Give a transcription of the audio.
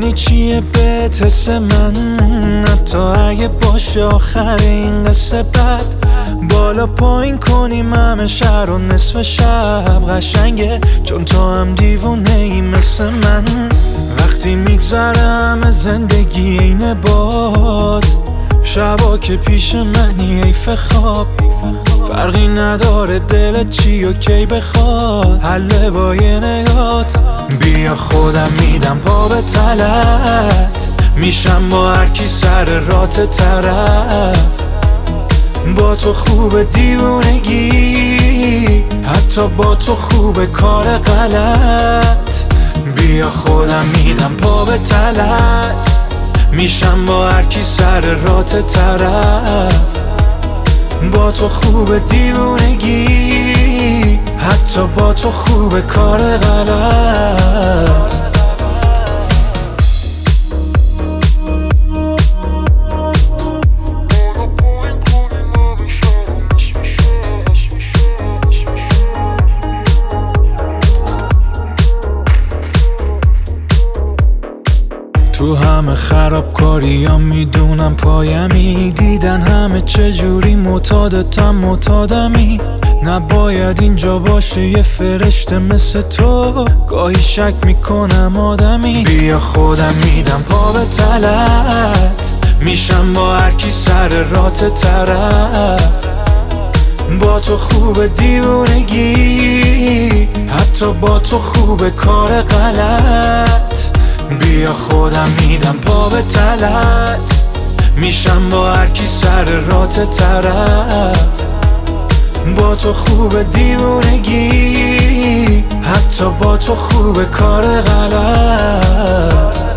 میدونی چیه بهت حس من، حتی اگه باشه آخر این قصه بد. بالا پایین کنیم همه شهر و نصف شب قشنگه، چون تو هم دیوونه ای مثل من. وقتی میگذره همه زندگی اینه باد، شبا که پیش منی حیف خواب. فرقی نداره دلت چی و کی بخواد، حله با یه نگات. بیا خودم میدم پا به تلت، میشم با هر کی سر رات طرف. با تو خوب دیوونگی، حتی با تو خوب کار غلط. بیا خودم میدم پا به تلت، میشم با هر کی سر رات طرف. با تو خوب دیوونگی، حتی با تو خوب کار غلط. تو همه خرابکاریام میدونم پایمی، دیدن همه چجوری معتادتم معتادمی. نباید اینجا باشه یه فرشته مثل تو، گاهی شک میکنم آدمی. بیا خودم میدم پا به تلت، میشم با هر کی سر رات طرف. با تو خوب دیوونگی، حتی با تو خوب کار غلط. بیا خودم میدم پا به تلت، میشم با هر کی سر رات طرف. با تو خوب دیوونگی، حتی با تو خوب کار غلط.